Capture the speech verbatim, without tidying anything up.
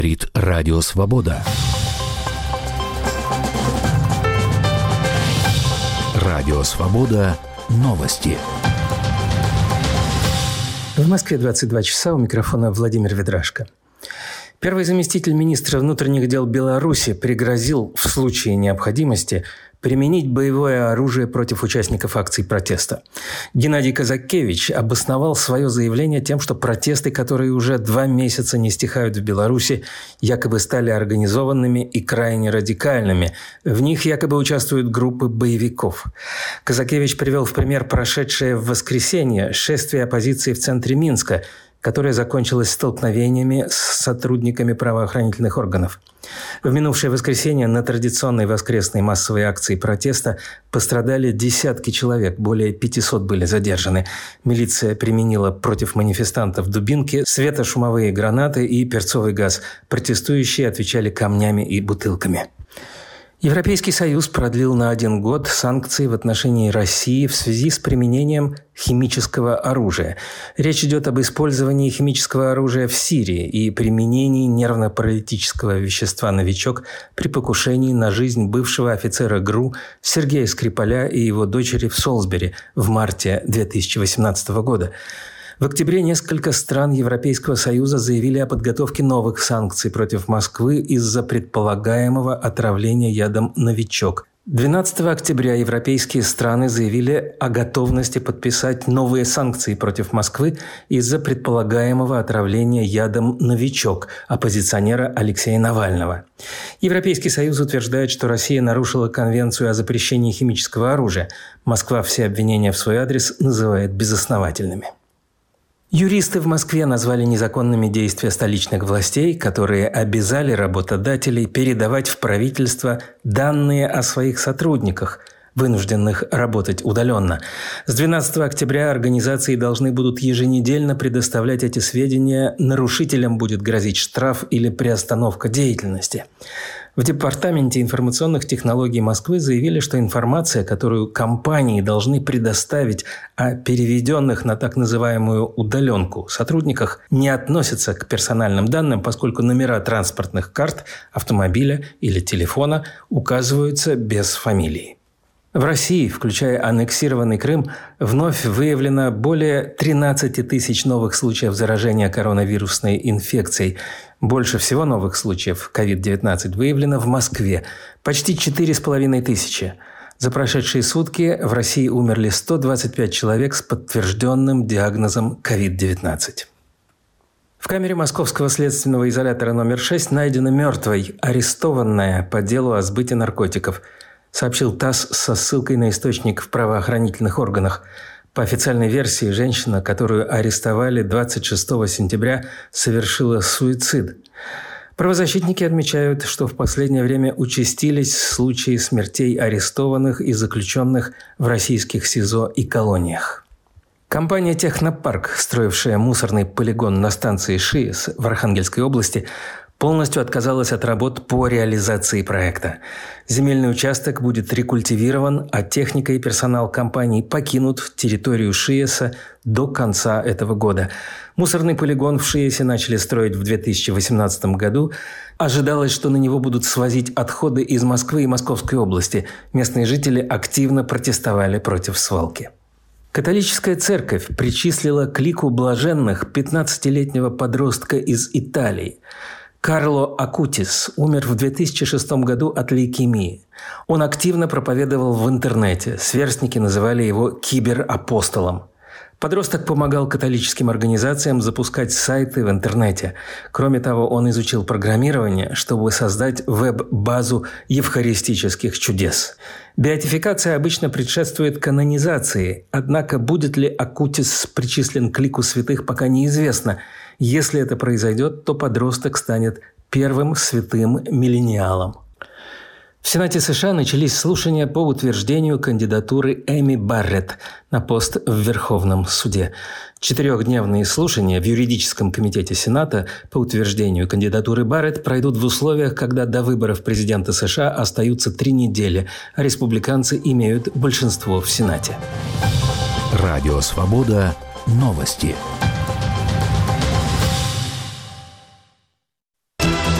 Говорит Радио Свобода. Радио Свобода. Новости. В Москве двадцать два часа, у микрофона Владимир Ведрашко. Первый заместитель министра внутренних дел Беларуси пригрозил в случае необходимости применить боевое оружие против участников акций протеста. Геннадий Казакевич обосновал свое заявление тем, что протесты, которые уже два месяца не стихают в Беларуси, якобы стали организованными и крайне радикальными. В них якобы участвуют группы боевиков. Казакевич привел в пример прошедшее в воскресенье шествие оппозиции в центре Минска, которое закончилось столкновениями с сотрудниками правоохранительных органов. В минувшее воскресенье на традиционной воскресной массовой акции протеста пострадали десятки человек, более пятисот были задержаны. Милиция применила против манифестантов дубинки, светошумовые гранаты и перцовый газ. Протестующие отвечали камнями и бутылками. Европейский Союз продлил на один год санкции в отношении России в связи с применением химического оружия. Речь идет об использовании химического оружия в Сирии и применении нервно-паралитического вещества «Новичок» при покушении на жизнь бывшего офицера ГРУ Сергея Скрипаля и его дочери в Солсбери в марте две тысячи восемнадцатого года. В октябре несколько стран Европейского Союза заявили о подготовке новых санкций против Москвы из-за предполагаемого отравления ядом «Новичок». двенадцатого октября европейские страны заявили о готовности подписать новые санкции против Москвы из-за предполагаемого отравления ядом «Новичок» оппозиционера Алексея Навального. Европейский Союз утверждает, что Россия нарушила Конвенцию о запрещении химического оружия. Москва все обвинения в свой адрес называет безосновательными. Юристы в Москве назвали незаконными действия столичных властей, которые обязали работодателей передавать в правительство данные о своих сотрудниках, вынужденных работать удаленно. С двенадцатого октября организации должны будут еженедельно предоставлять эти сведения, нарушителям будет грозить штраф или приостановка деятельности. В Департаменте информационных технологий Москвы заявили, что информация, которую компании должны предоставить о переведенных на так называемую удаленку сотрудниках, не относится к персональным данным, поскольку номера транспортных карт, автомобиля или телефона указываются без фамилии. В России, включая аннексированный Крым, вновь выявлено более тринадцать тысяч новых случаев заражения коронавирусной инфекцией. Больше всего новых случаев ковид девятнадцать выявлено в Москве – почти четыре с половиной тысячи. За прошедшие сутки в России умерли сто двадцать пять человек с подтвержденным диагнозом ковид девятнадцать. В камере московского следственного изолятора номер шесть найдена мертвой, арестованная по делу о сбыте наркотиков, сообщил ТАСС со ссылкой на источник в правоохранительных органах. По официальной версии, женщина, которую арестовали двадцать шестого сентября, совершила суицид. Правозащитники отмечают, что в последнее время участились случаи смертей арестованных и заключенных в российских СИЗО и колониях. Компания «Технопарк», строившая мусорный полигон на станции ШИЭС в Архангельской области, полностью отказалась от работ по реализации проекта. Земельный участок будет рекультивирован, а техника и персонал компании покинут территорию ШИЭСа до конца этого года. Мусорный полигон в ШИЭСе начали строить в две тысячи восемнадцатом году. Ожидалось, что на него будут свозить отходы из Москвы и Московской области. Местные жители активно протестовали против свалки. Католическая церковь причислила к лику блаженных пятнадцатилетнего подростка из Италии. Карло Акутис умер в две тысячи шестом году от лейкемии. Он активно проповедовал в интернете. Сверстники называли его киберапостолом. Подросток помогал католическим организациям запускать сайты в интернете. Кроме того, он изучил программирование, чтобы создать веб-базу евхаристических чудес. Беатификация обычно предшествует канонизации, однако будет ли Акутис причислен к лику святых, пока неизвестно. Если это произойдет, то подросток станет первым святым миллениалом. В Сенате США начались слушания по утверждению кандидатуры Эми Барретт на пост в Верховном суде. Четырехдневные слушания в юридическом комитете Сената по утверждению кандидатуры Барретт пройдут в условиях, когда до выборов президента США остаются три недели, а республиканцы имеют большинство в Сенате. Радио Свобода. Новости.